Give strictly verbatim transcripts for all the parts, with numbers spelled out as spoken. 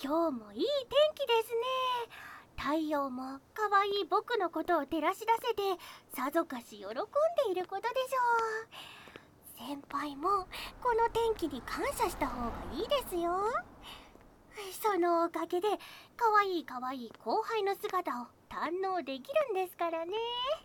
今日もいい天気ですね。太陽も可愛い僕のことを照らし出せてさぞかし喜んでいることでしょう。先輩もこの天気に感謝した方がいいですよ。そのおかげで可愛い可愛い後輩の姿を堪能できるんですからね。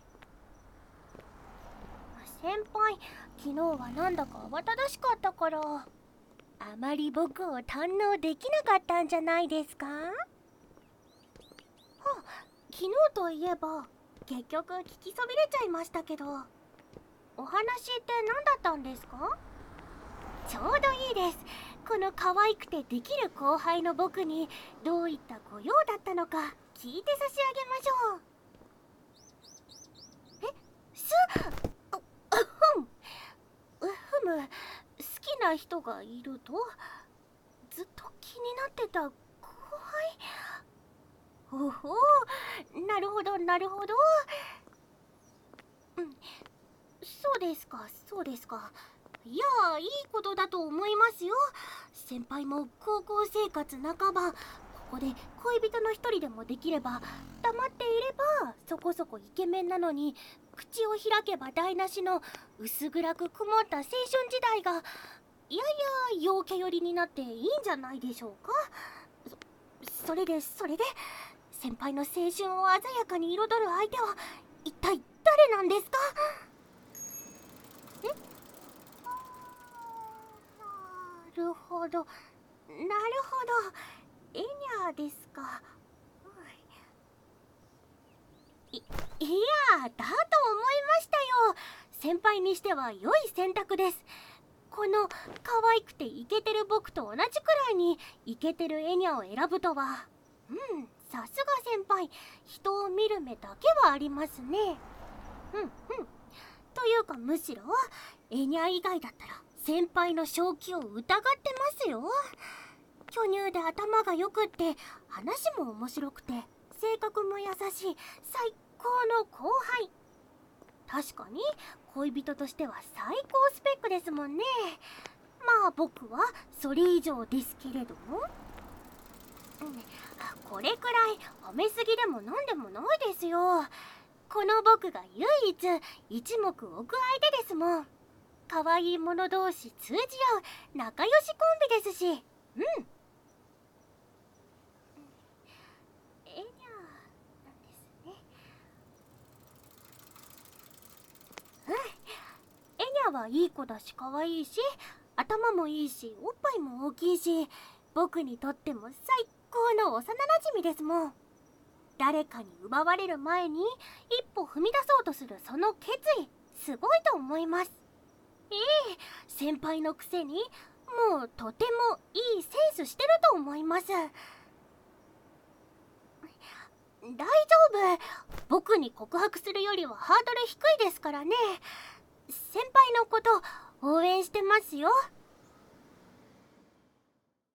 先輩、昨日はなんだか慌ただしかったからあまり僕を堪能できなかったんじゃないですか？あ、昨日といえば結局聞きそびれちゃいましたけど、お話って何だったんですか？ちょうどいいです。この可愛くてできる後輩の僕にどういったご用だったのか聞いて差し上げましょう。え、すう、うふんうふむ好きな人がいるとずっと気になってた後輩。おほう、なるほどなるほど。うん、そうですかそうですか。いやー、いいことだと思いますよ。先輩も高校生活半ば、ここで恋人の一人でもできれば、黙っていればそこそこイケメンなのに、口を開けば台無しの薄暗く曇った青春時代がいやいや陽キャ寄りになっていいんじゃないでしょうか。そそれでそれで先輩の青春を鮮やかに彩る相手は一体誰なんですか？え、なるほどなるほど、エニャーですか。い、いやだと思いましたよ。先輩にしては良い選択です。この可愛くてイケてる僕と同じくらいにイケてるエニャを選ぶとは、うん、さすが先輩、人を見る目だけはありますね。うんうん。というかむしろエニャ以外だったら先輩の正気を疑ってますよ。巨乳で頭がよくって話も面白くて性格も優しい最高の後輩。確かに恋人としては最高スペックですもんね。まあ僕はそれ以上ですけれども、うん、これくらい褒めすぎでもなんでもないですよ。この僕が唯一一目置く相手ですもん。可愛い者同士通じ合う仲良しコンビですし。うん。エニャーなんですね。うん。エニャはいい子だし可愛いし頭もいいしおっぱいも大きいし、僕にとっても最高の幼馴染ですもん。誰かに奪われる前に一歩踏み出そうとするその決意、すごいと思います。ええ、先輩のくせにもうとてもいいセンスしてると思います。大丈夫、僕に告白するよりはハードル低いですからね。先輩のこと応援してますよ。